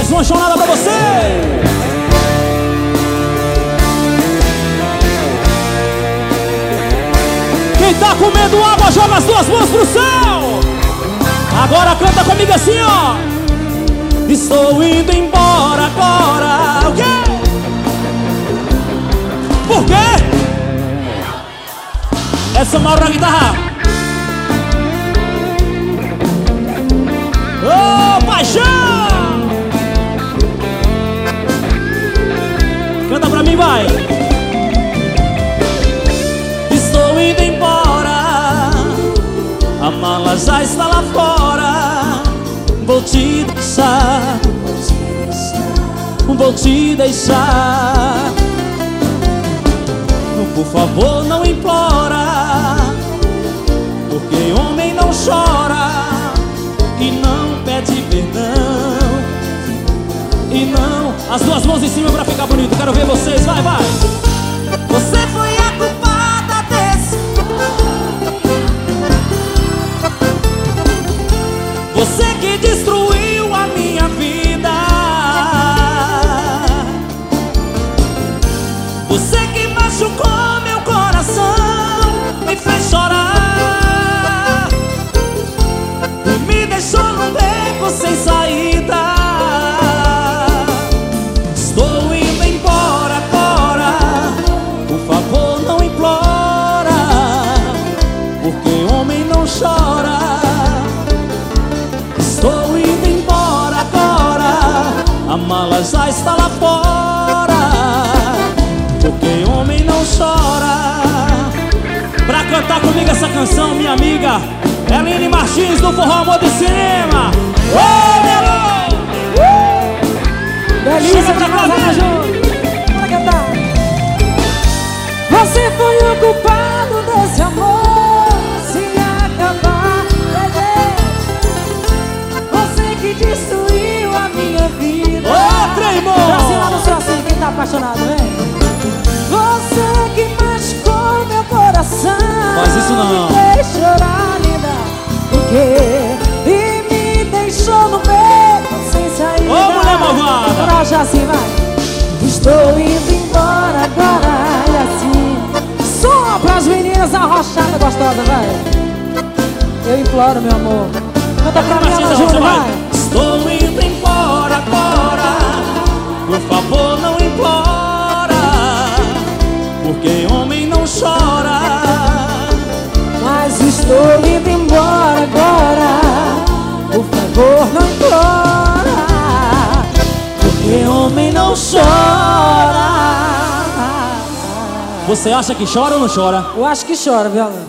mais uma chonada pra você. Quem tá comendo água, joga as duas mãos pro céu. Agora canta comigo assim, ó. Estou indo embora agora. O quê? Por quê? Essa é Mauro na guitarra. Ô, paixão! Canta pra mim, vai. Estou indo embora, a mala já está lá fora. Vou te deixar, vou te deixar. Por favor, não implora, porque homem não chora e não pede perdão. E não... As duas mãos em cima pra ficar bonito. Quero ver vocês, vai, vai. Você foi a culpada desse. Você que destruiu a minha vida. Você que machucou meu coração, me fez chorar e me deixou num beco sem saída. Estou indo embora agora, por favor não implora, porque homem não chora. Estou indo embora agora, a mala já está lá fora, porque homem não chora. Pra cantar comigo essa canção, minha amiga Eline Martins, do Forró Amor do Cinema. Ô, Melo! Delícia pra casar junto. Bora cantar. Você foi o culpado desse amor se acabar, bebê. Você que destruiu a minha vida. Ô, Treimão! Pra cima do seu assim, quem tá apaixonado, vem. Você que machucou meu coração, faz isso não. me fez chorar, linda. Porque e me deixou no beco sem saída. Ô, mulher malvada! Agora já assim, vai. Estou indo embora agora. E assim, só pras meninas arrochadas gostosas, vai. Eu imploro, meu amor. Canta pra mim, Ana Júlia, vai. Estou indo embora agora, por favor não implora, porque homem não chora. Mas estou indo embora agora, por favor não implora, porque homem não chora. Você acha que chora ou não chora? Eu acho que chora, viu?